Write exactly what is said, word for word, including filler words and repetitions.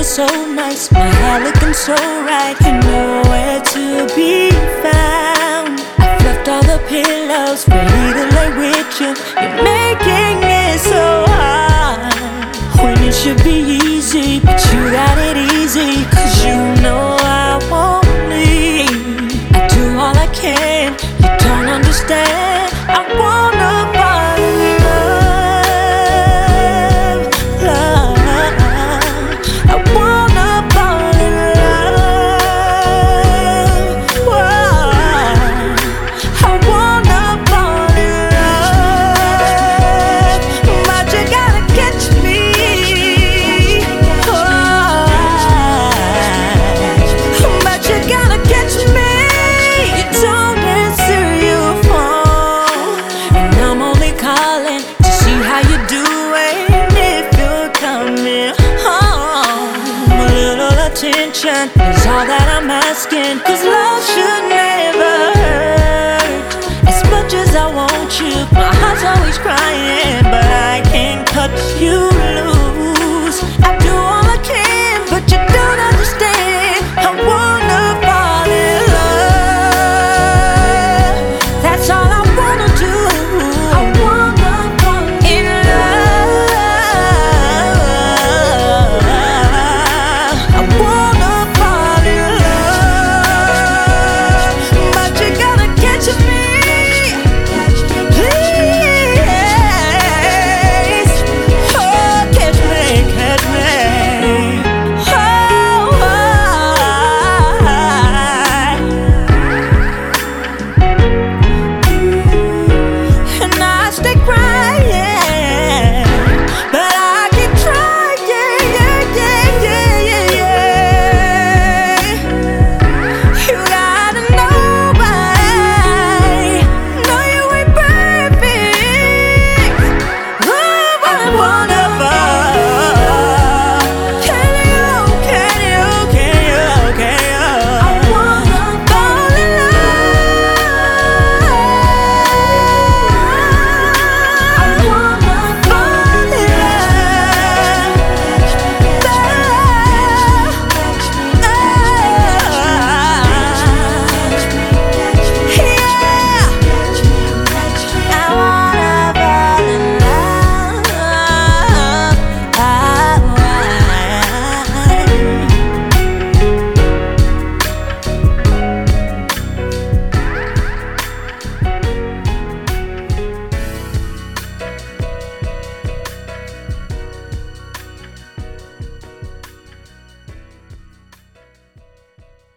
so nice, my hair looking so right. You're nowhere to be found. I've left all the pillows ready to lay with you. You're making it so hard when it should be easy, but you got it easy. Cause you know I won't leave. I do all I can, you don't understand. I wanna fall in love, love. I wanna fall in love, whoa. I wanna fall in love, but you gotta catch me, oh. But you gotta catch me. You don't answer your phone, and I'm only calling to see how you're doing, if you're coming home. A little attention is all that I'm asking, cause love should never